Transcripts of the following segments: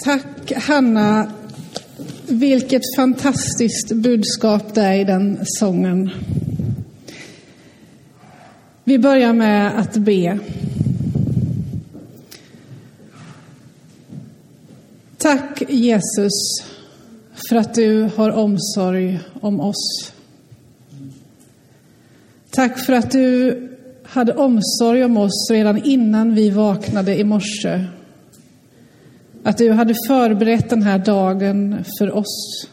Tack Hanna, vilket fantastiskt budskap det är i den sången. Vi börjar med att be. Tack Jesus för att du har omsorg om oss. Tack för att du hade omsorg om oss redan innan vi vaknade i morse. Att du hade förberett den här dagen för oss.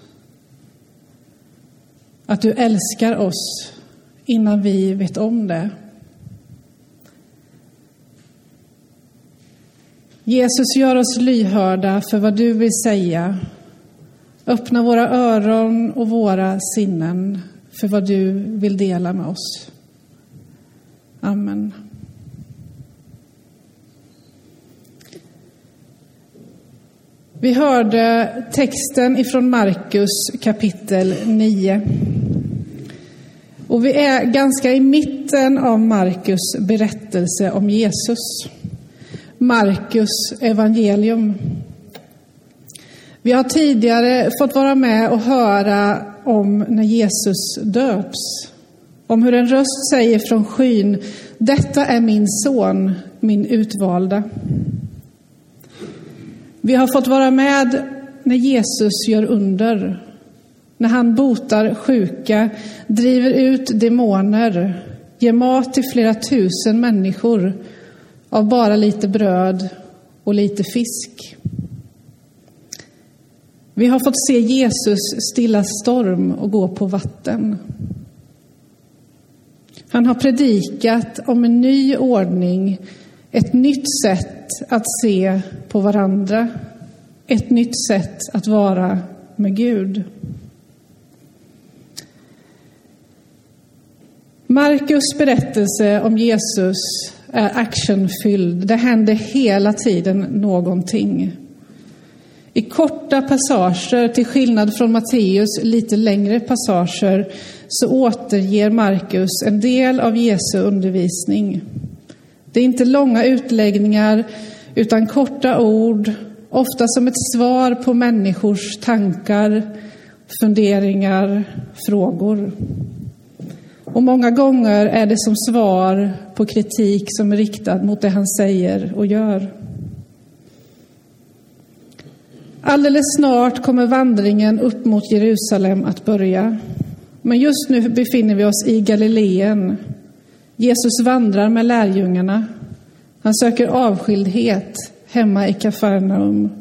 Att du älskar oss innan vi vet om det. Jesus, gör oss lyhörda för vad du vill säga. Öppna våra öron och våra sinnen för vad du vill dela med oss. Amen. Vi hörde texten ifrån Markus kapitel 9. Och vi är ganska i mitten av Markus berättelse om Jesus. Markus evangelium. Vi har tidigare fått vara med och höra om när Jesus döps. Om hur en röst säger från skyn: detta är min son, min utvalda. Vi har fått vara med när Jesus gör under. När han botar sjuka, driver ut demoner, ger mat till flera tusen människor av bara lite bröd och lite fisk. Vi har fått se Jesus stilla storm och gå på vatten. Han har predikat om en ny ordning, ett nytt sätt att se på varandra, ett nytt sätt att vara med Gud. Markus berättelse om Jesus är actionfylld. Det händer hela tiden någonting. I korta passager, till skillnad från Matteus lite längre passager, så återger Markus en del av Jesu undervisning. Det är inte långa utläggningar utan korta ord, ofta som ett svar på människors tankar, funderingar, frågor. Och många gånger är det som svar på kritik som är riktad mot det han säger och gör. Alldeles snart kommer vandringen upp mot Jerusalem att börja. Men just nu befinner vi oss i Galileen. Jesus vandrar med lärjungarna. Han söker avskildhet hemma i Kafarnaum.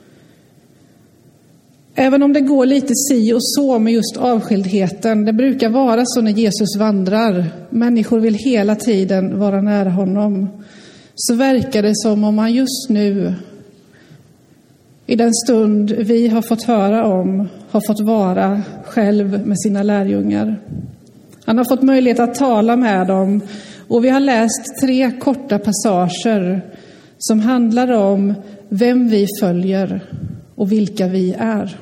Även om det går lite si och så med just avskildheten, det brukar vara så när Jesus vandrar. Människor vill hela tiden vara nära honom. Så verkar det som om han just nu, i den stund vi har fått höra om, har fått vara själv med sina lärjungar. Han har fått möjlighet att tala med dem, och vi har läst 3 korta passager som handlar om vem vi följer och vilka vi är.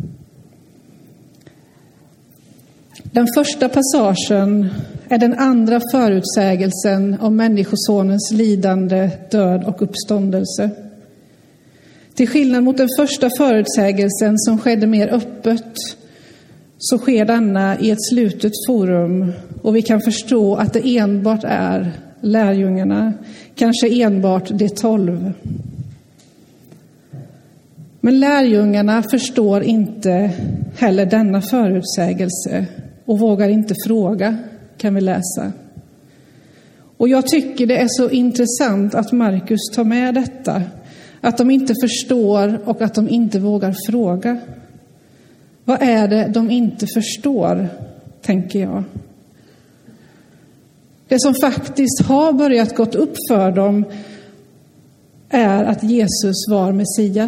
Den första passagen är den andra förutsägelsen om människosonens lidande, död och uppståndelse. Till skillnad mot den första förutsägelsen som skedde mer öppet, så sker denna i ett slutet forum, och vi kan förstå att det enbart är lärjungarna, kanske enbart de 12. Men lärjungarna förstår inte heller denna förutsägelse och vågar inte fråga, kan vi läsa. Och jag tycker det är så intressant att Markus tar med detta. Att de inte förstår och att de inte vågar fråga. Vad är det de inte förstår, tänker jag. Det som faktiskt har börjat gått upp för dem är att Jesus var Messias.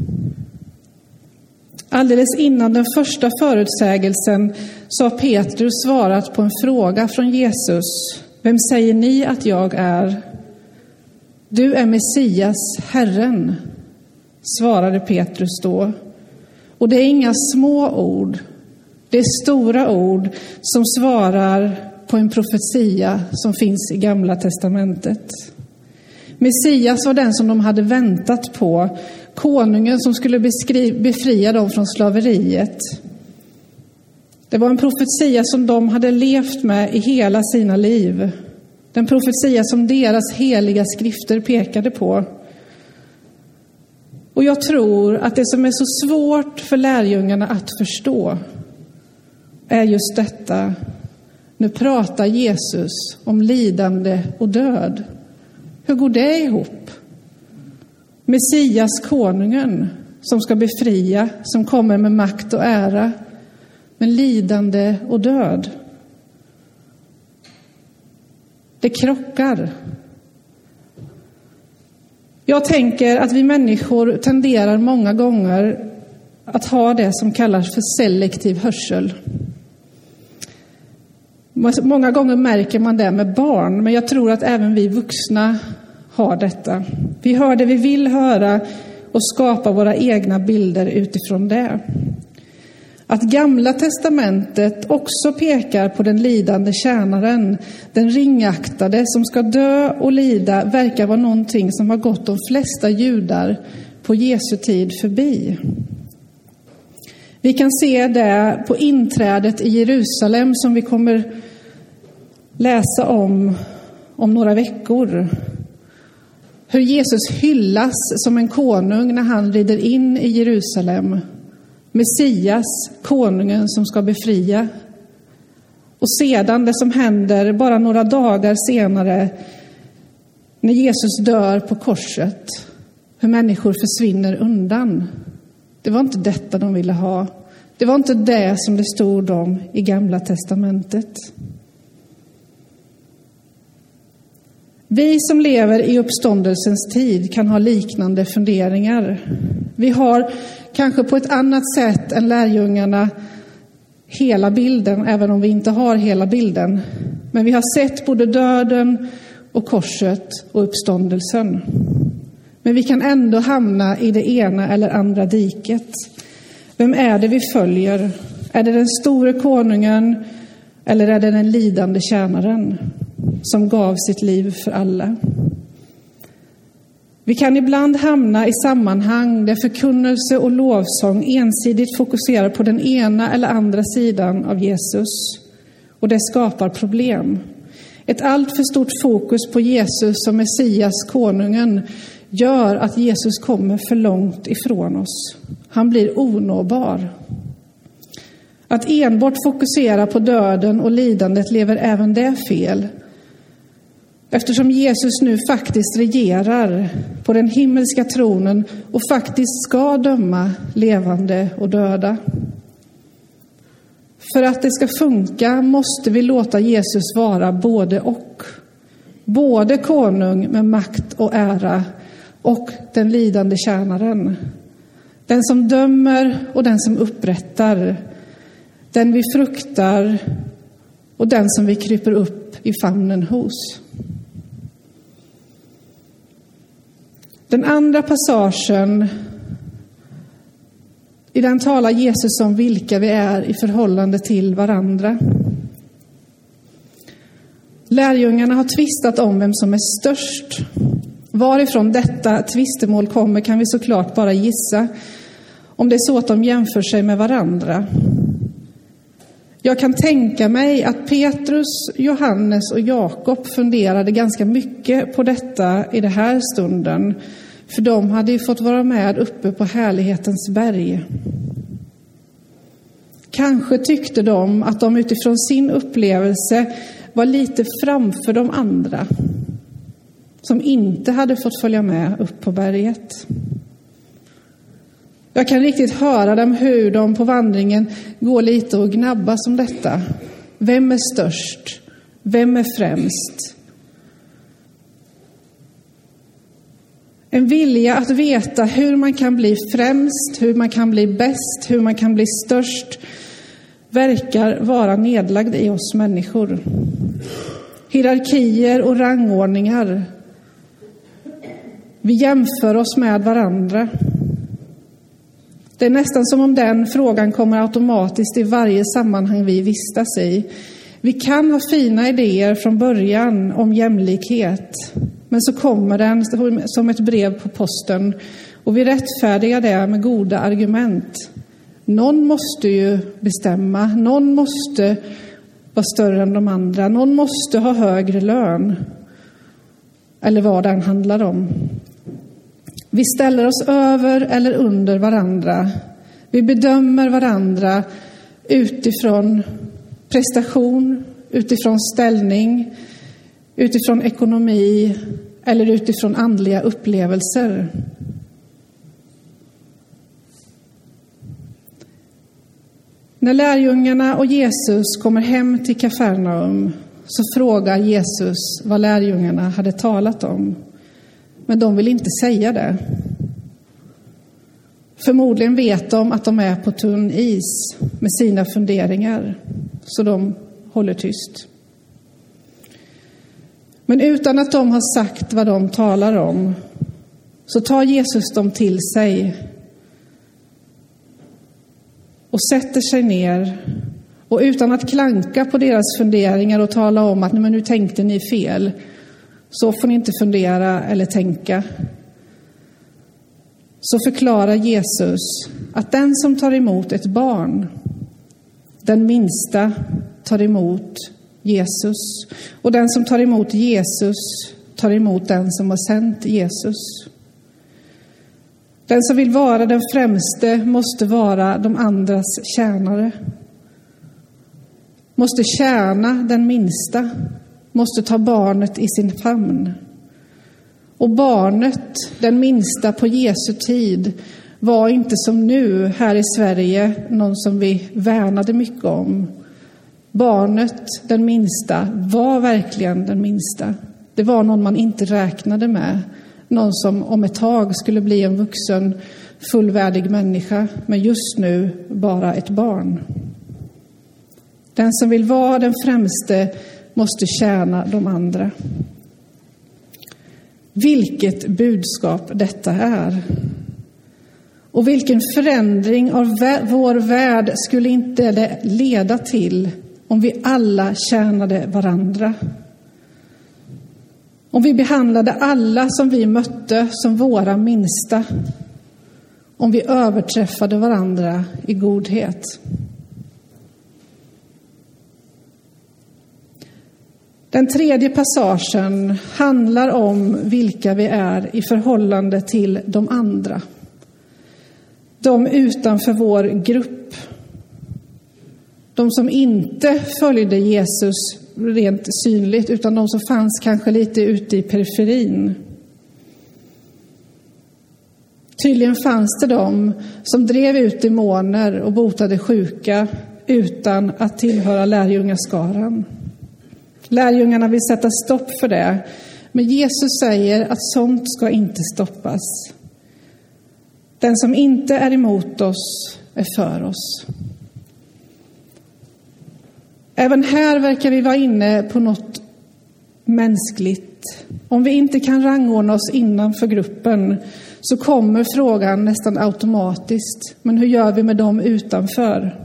Alldeles innan den första förutsägelsen så har Petrus svarat på en fråga från Jesus. Vem säger ni att jag är? Du är Messias, Herren, svarade Petrus då. Och det är inga små ord. Det är stora ord som svarar på en profetia som finns i Gamla testamentet. Messias var den som de hade väntat på. Konungen som skulle befria dem från slaveriet. Det var en profetia som de hade levt med i hela sina liv. Den profetia som deras heliga skrifter pekade på. Och jag tror att det som är så svårt för lärjungarna att förstå är just detta. Nu pratar Jesus om lidande och död. Hur går det ihop? Messias, konungen, som ska befria, som kommer med makt och ära. Men lidande och död. Det krockar. Jag tänker att vi människor tenderar många gånger att ha det som kallas för selektiv hörsel. Många gånger märker man det med barn, men jag tror att även vi vuxna har detta. Vi hör det vi vill höra och skapar våra egna bilder utifrån det. Att Gamla testamentet också pekar på den lidande tjänaren, den ringaktade som ska dö och lida, verkar vara någonting som har gått de flesta judar på Jesu tid förbi. Vi kan se det på inträdet i Jerusalem som vi kommer läsa om några veckor. Hur Jesus hyllas som en konung när han rider in i Jerusalem. Messias, konungen som ska befria. Och sedan det som händer bara några dagar senare när Jesus dör på korset. Hur människor försvinner undan. Det var inte detta de ville ha. Det var inte det som det stod om i Gamla testamentet. Vi som lever i uppståndelsens tid kan ha liknande funderingar. Vi har kanske på ett annat sätt än lärjungarna hela bilden, även om vi inte har hela bilden. Men vi har sett både döden och korset och uppståndelsen. Men vi kan ändå hamna i det ena eller andra diket. Vem är det vi följer? Är det den store konungen eller är det den lidande tjänaren som gav sitt liv för alla? Vi kan ibland hamna i sammanhang där förkunnelse och lovsång ensidigt fokuserar på den ena eller andra sidan av Jesus. Och det skapar problem. Ett allt för stort fokus på Jesus som Messias, konungen, gör att Jesus kommer för långt ifrån oss. Han blir onåbar. Att enbart fokusera på döden och lidandet lever även det fel. Eftersom Jesus nu faktiskt regerar på den himmelska tronen och faktiskt ska döma levande och döda. För att det ska funka måste vi låta Jesus vara både och. Både konung med makt och ära och den lidande tjänaren. Den som dömer och den som upprättar. Den vi fruktar och den som vi kryper upp i famnen hos. Den andra passagen, i den talar Jesus om vilka vi är i förhållande till varandra. Lärjungarna har tvistat om vem som är störst. Varifrån detta tvistemål kommer kan vi såklart bara gissa. Om det är så att de jämför sig med varandra. Jag kan tänka mig att Petrus, Johannes och Jakob funderade ganska mycket på detta i den här stunden. För de hade ju fått vara med uppe på härlighetens berg. Kanske tyckte de att de utifrån sin upplevelse var lite framför de andra. Som inte hade fått följa med upp på berget. Jag kan riktigt höra dem hur de på vandringen går lite och gnabbas om detta. Vem är störst? Vem är främst? En vilja att veta hur man kan bli främst, hur man kan bli bäst, hur man kan bli störst verkar vara nedlagd i oss människor. Hierarkier och rangordningar. Vi jämför oss med varandra. Det är nästan som om den frågan kommer automatiskt i varje sammanhang vi vistas i. Vi kan ha fina idéer från början om jämlikhet, men så kommer den som ett brev på posten och vi rättfärdigar det med goda argument. Någon måste ju bestämma, någon måste vara större än de andra, någon måste ha högre lön, eller vad den handlar om. Vi ställer oss över eller under varandra. Vi bedömer varandra utifrån prestation, utifrån ställning, utifrån ekonomi eller utifrån andliga upplevelser. När lärjungarna och Jesus kommer hem till Kafarnaum så frågar Jesus vad lärjungarna hade talat om. Men de vill inte säga det. Förmodligen vet de att de är på tunn is med sina funderingar, så de håller tyst. Men utan att de har sagt vad de talar om så tar Jesus dem till sig och sätter sig ner, och utan att klanka på deras funderingar och tala om att men nu tänkte ni fel, så får ni inte fundera eller tänka, så förklarar Jesus att den som tar emot ett barn, den minsta, tar emot Jesus, och den som tar emot Jesus tar emot den som har sänt Jesus. Den som vill vara den främste måste vara de andras tjänare. Måste tjäna den minsta. Måste ta barnet i sin famn. Och barnet, den minsta på Jesu tid, var inte som nu här i Sverige någon som vi värnade mycket om. Barnet, den minsta, var verkligen den minsta. Det var någon man inte räknade med. Någon som om ett tag skulle bli en vuxen, fullvärdig människa, men just nu bara ett barn. Den som vill vara den främste måste tjäna de andra. Vilket budskap detta är. Och vilken förändring av vår värld skulle inte det leda till om vi alla tjänade varandra. Om vi behandlade alla som vi mötte som våra minsta. Om vi överträffade varandra i godhet. Den tredje passagen handlar om vilka vi är i förhållande till de andra. De utanför vår grupp. De som inte följde Jesus rent synligt, utan de som fanns kanske lite ute i periferin. Tydligen fanns det de som drev ut demoner och botade sjuka utan att tillhöra lärjungaskaran. Lärjungarna vill sätta stopp för det, men Jesus säger att sånt ska inte stoppas. Den som inte är emot oss är för oss. Även här verkar vi vara inne på något mänskligt. Om vi inte kan rangordna oss innanför gruppen så kommer frågan nästan automatiskt. Men hur gör vi med dem utanför?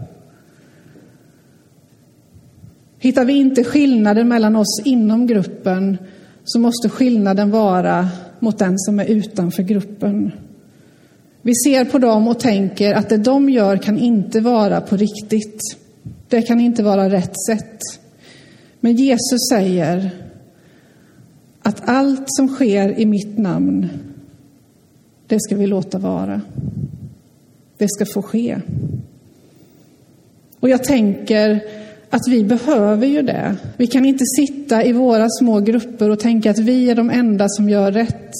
Hittar vi inte skillnader mellan oss inom gruppen så måste skillnaden vara mot den som är utanför gruppen. Vi ser på dem och tänker att det de gör kan inte vara på riktigt. Det kan inte vara rätt sätt. Men Jesus säger att allt som sker i mitt namn, det ska vi låta vara. Det ska få ske. Och jag tänker att vi behöver ju det. Vi kan inte sitta i våra små grupper och tänka att vi är de enda som gör rätt.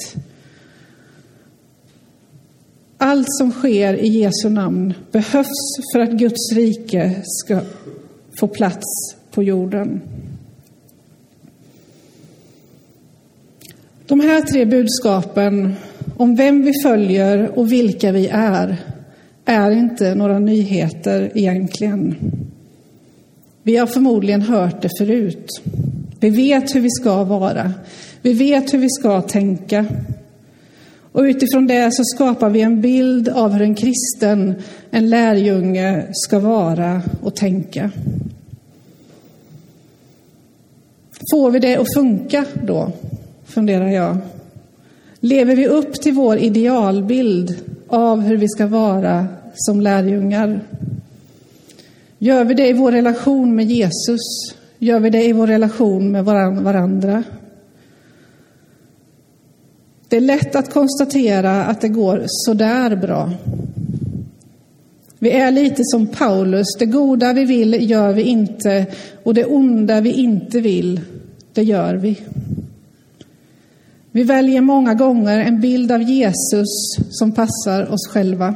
Allt som sker i Jesu namn behövs för att Guds rike ska få plats på jorden. De här tre budskapen om vem vi följer och vilka vi är inte några nyheter egentligen. Vi har förmodligen hört det förut. Vi vet hur vi ska vara. Vi vet hur vi ska tänka. Och utifrån det så skapar vi en bild av hur en kristen, en lärjunge ska vara och tänka. Får vi det att funka då, funderar jag? Lever vi upp till vår idealbild av hur vi ska vara som lärjungar? Gör vi det i vår relation med Jesus? Gör vi det i vår relation med varandra? Det är lätt att konstatera att det går sådär bra. Vi är lite som Paulus. Det goda vi vill gör vi inte, och det onda vi inte vill, det gör vi. Vi väljer många gånger en bild av Jesus som passar oss själva.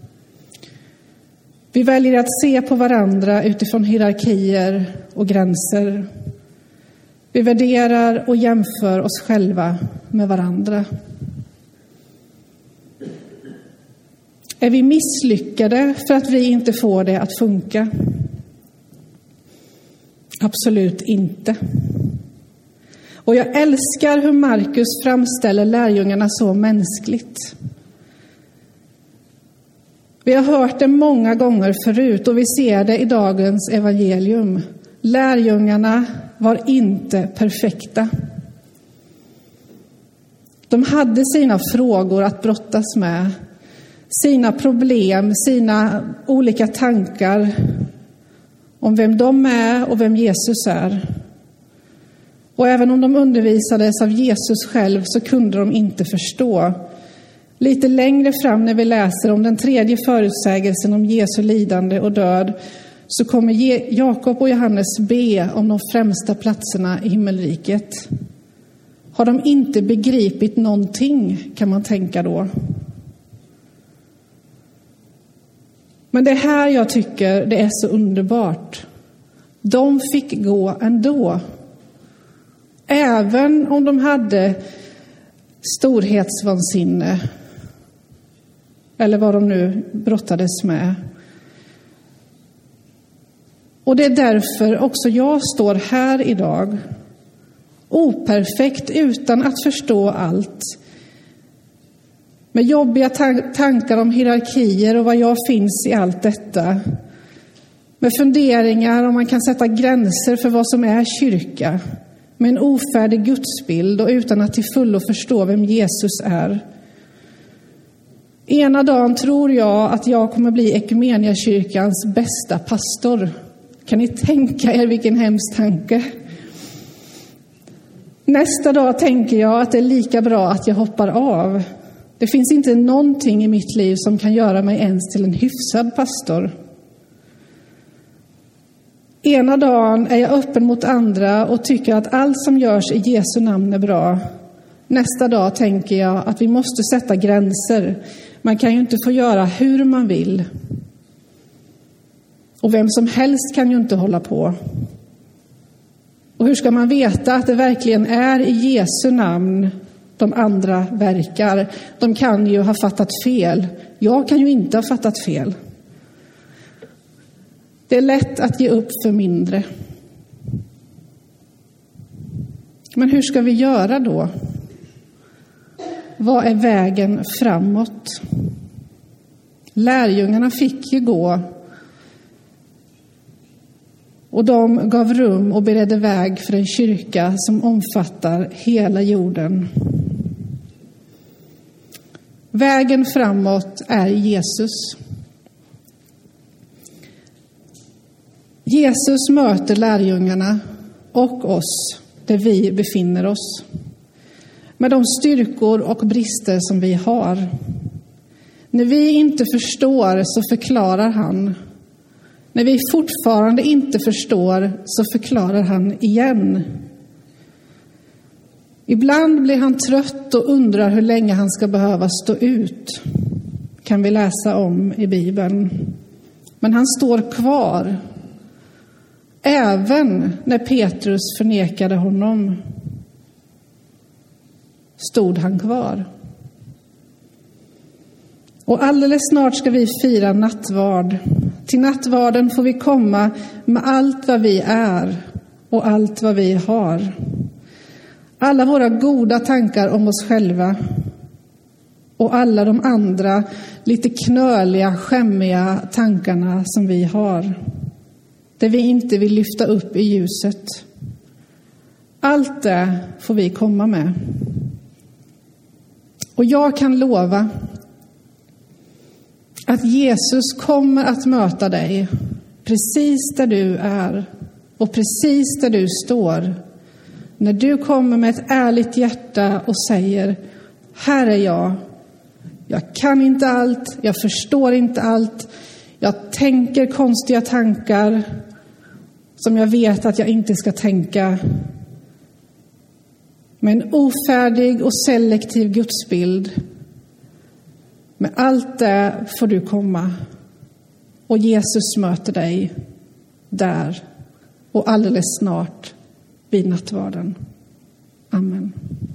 Vi väljer att se på varandra utifrån hierarkier och gränser. Vi värderar och jämför oss själva med varandra. Är vi misslyckade för att vi inte får det att funka? Absolut inte. Och jag älskar hur Markus framställer lärjungarna så mänskligt. Vi har hört det många gånger förut och vi ser det i dagens evangelium. Lärjungarna var inte perfekta. De hade sina frågor att brottas med, sina problem, sina olika tankar om vem de är och vem Jesus är. Och även om de undervisades av Jesus själv så kunde de inte förstå. Lite längre fram när vi läser om den tredje förutsägelsen om Jesu lidande och död så kommer Jakob och Johannes be om de främsta platserna i himmelriket. Har de inte begripit någonting, kan man tänka då. Men det här jag tycker det är så underbart. De fick gå ändå. Även om de hade storhetsvansinne eller vad de nu brottades med. Och det är därför också jag står här idag. Operfekt utan att förstå allt. Med jobbiga tankar om hierarkier och vad jag finns i allt detta. Med funderingar om man kan sätta gränser för vad som är kyrka. Med en ofärdig gudsbild och utan att till fullo förstå vem Jesus är. Ena dagen tror jag att jag kommer bli Ekumeniakyrkans bästa pastor. Kan ni tänka er vilken hemsk tanke? Nästa dag tänker jag att det är lika bra att jag hoppar av. Det finns inte någonting i mitt liv som kan göra mig ens till en hyfsad pastor. Ena dagen är jag öppen mot andra och tycker att allt som görs i Jesu namn är bra. Nästa dag tänker jag att vi måste sätta gränser. Man kan ju inte få göra hur man vill. Och vem som helst kan ju inte hålla på. Och hur ska man veta att det verkligen är i Jesu namn de andra verkar? De kan ju ha fattat fel. Jag kan ju inte ha fattat fel. Det är lätt att ge upp för mindre. Men hur ska vi göra då? Vad är vägen framåt? Lärjungarna fick ju gå. Och de gav rum och beredde väg för en kyrka som omfattar hela jorden. Vägen framåt är Jesus. Jesus möter lärjungarna och oss där vi befinner oss. Med de styrkor och brister som vi har. När vi inte förstår så förklarar han. När vi fortfarande inte förstår så förklarar han igen. Ibland blir han trött och undrar hur länge han ska behöva stå ut. Kan vi läsa om i Bibeln. Men han står kvar. Även när Petrus förnekade honom stod han kvar. Och alldeles snart ska vi fira nattvard. Till nattvarden får vi komma med allt vad vi är och allt vad vi har. Alla våra goda tankar om oss själva och alla de andra lite knöliga, skämmiga tankarna som vi har. Det vi inte vill lyfta upp i ljuset. Allt det får vi komma med. Och jag kan lova att Jesus kommer att möta dig precis där du är och precis där du står. När du kommer med ett ärligt hjärta och säger: här är jag. Jag kan inte allt, jag förstår inte allt. Jag tänker konstiga tankar som jag vet att jag inte ska tänka. Med en ofärdig och selektiv gudsbild. Med allt det får du komma. Och Jesus möter dig där och alldeles snart vid nattvarden. Amen.